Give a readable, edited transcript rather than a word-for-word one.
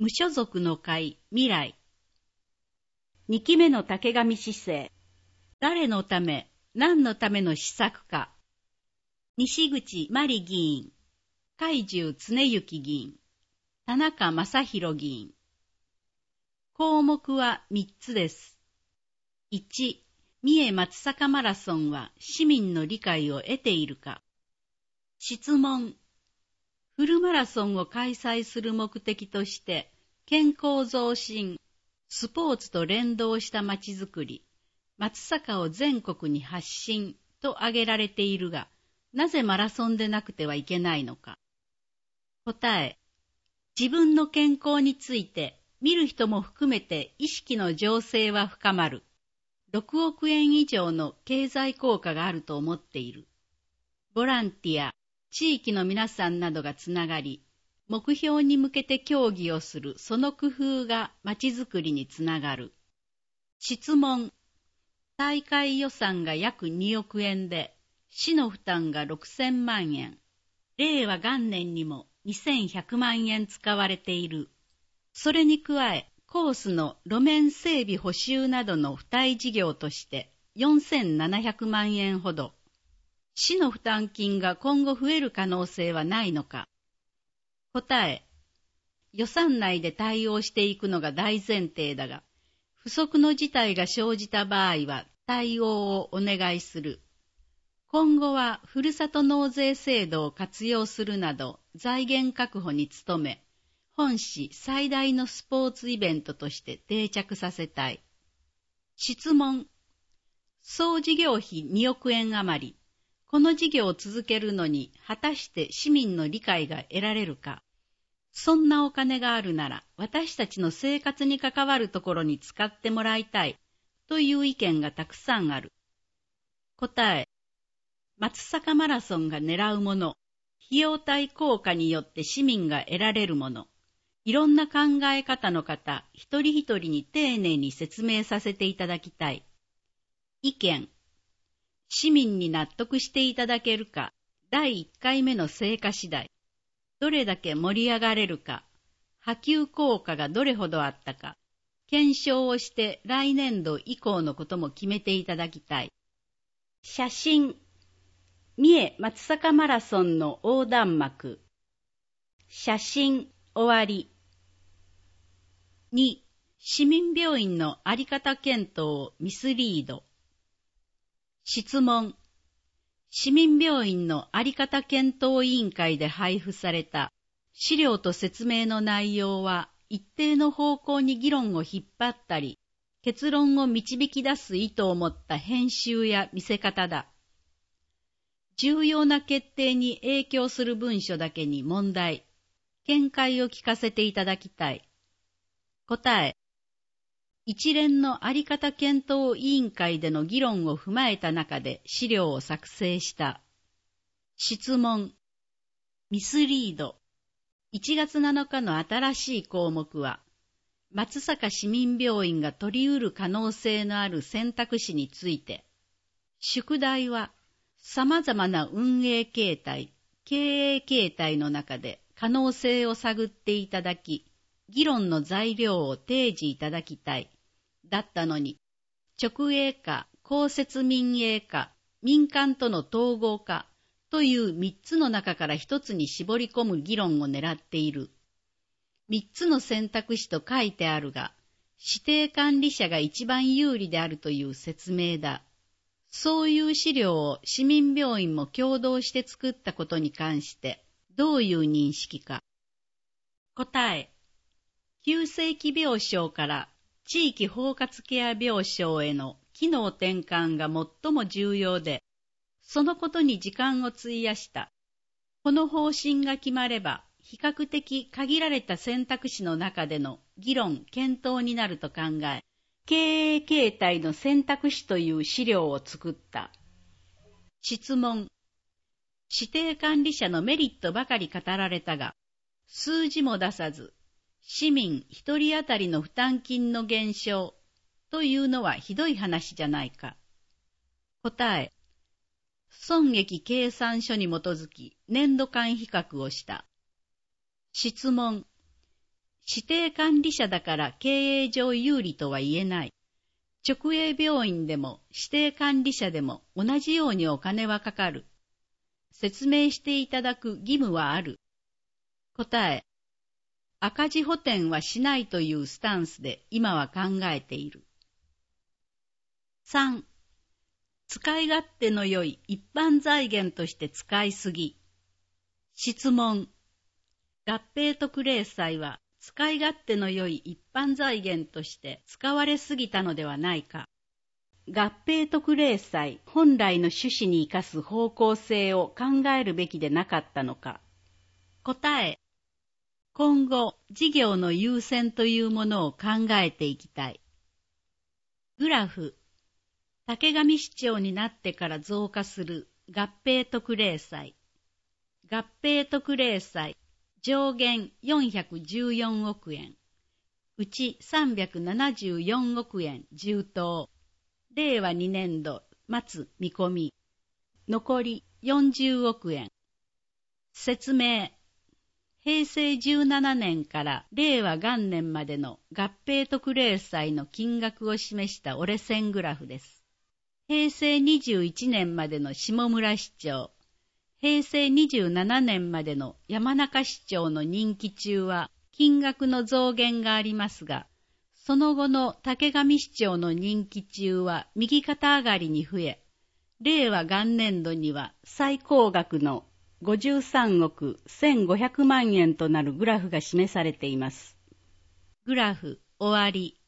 無所属の会未来。2期目の竹上市政。誰のため、何のための施策か。西口真理議員、海中常幸議員、田中正宏議員。項目は3つです。1、三重松阪マラソンは市民の理解を得ているか。質問。フルマラソンを開催する目的として、健康増進、スポーツと連動したまちづくり、松阪を全国に発信と挙げられているが、なぜマラソンでなくてはいけないのか。答え。自分の健康について、見る人も含めて意識の醸成は深まる。6億円以上の経済効果があると思っている。ボランティア、地域の皆さんなどがつながり、目標に向けて協議をするその工夫がまちづくりにつながる。質問。大会予算が約2億円で、市の負担が6000万円。令和元年にも2100万円使われている。それに加え、コースの路面整備補修などの付帯事業として4700万円ほど。市の負担金が今後増える可能性はないのか。答え。予算内で対応していくのが大前提だが、不測の事態が生じた場合は対応をお願いする。今後はふるさと納税制度を活用するなど財源確保に努め、本市最大のスポーツイベントとして定着させたい。質問。総事業費2億円余り。この事業を続けるのに果たして市民の理解が得られるか。そんなお金があるなら私たちの生活に関わるところに使ってもらいたいという意見がたくさんある。答え。松阪マラソンが狙うもの、費用対効果によって市民が得られるもの、いろんな考え方の方一人一人に丁寧に説明させていただきたい。意見。市民に納得していただけるか、第1回目の成果次第、どれだけ盛り上がれるか、波及効果がどれほどあったか、検証をして来年度以降のことも決めていただきたい。写真。三重松阪マラソンの横断幕。写真終わり。2、市民病院のあり方検討をミスリード。質問。市民病院のあり方検討委員会で配布された資料と説明の内容は一定の方向に議論を引っ張ったり、結論を導き出す意図を持った編集や見せ方だ。重要な決定に影響する文書だけに問題、見解を聞かせていただきたい。答え。一連のあり方検討委員会での議論を踏まえた中で資料を作成した。質問。ミスリード。1月7日の新しい項目は、松阪市民病院が取り得る可能性のある選択肢について、宿題は様々な運営形態、経営形態の中で可能性を探っていただき、議論の材料を提示いただきたい。だったのに、直営化、公設民営化、民間との統合化という3つの中から1つに絞り込む議論を狙っている。3つの選択肢と書いてあるが、指定管理者が一番有利であるという説明だ。そういう資料を市民病院も共同して作ったことに関して、どういう認識か。答え。急性期病床から地域包括ケア病床への機能転換が最も重要で、そのことに時間を費やした。この方針が決まれば、比較的限られた選択肢の中での議論・検討になると考え、経営形態の選択肢という資料を作った。質問。指定管理者のメリットばかり語られたが、数字も出さず、市民一人当たりの負担金の減少というのはひどい話じゃないか。答え。損益計算書に基づき年度間比較をした。質問。 指定管理者だから経営上有利とは言えない。直営病院でも指定管理者でも同じようにお金はかかる。説明していただく義務はある。答え。赤字補填はしないというスタンスで今は考えている。3. 使い勝手の良い一般財源として使いすぎ。質問。合併特例債は使い勝手の良い一般財源として使われすぎたのではないか。合併特例債本来の趣旨に生かす方向性を考えるべきでなかったのか。答え。今後、事業の優先というものを考えていきたい。グラフ。竹上市長になってから増加する合併特例債。合併特例債上限414億円。うち374億円充当。令和2年度末見込み。残り40億円。説明。平成17年から令和元年までの合併特例債の金額を示した折れ線グラフです。平成21年までの下村市長、平成27年までの山中市長の任期中は金額の増減がありますが、その後の竹上市長の任期中は右肩上がりに増え、令和元年度には最高額の53億1500万円となるグラフが示されています。グラフ終わり。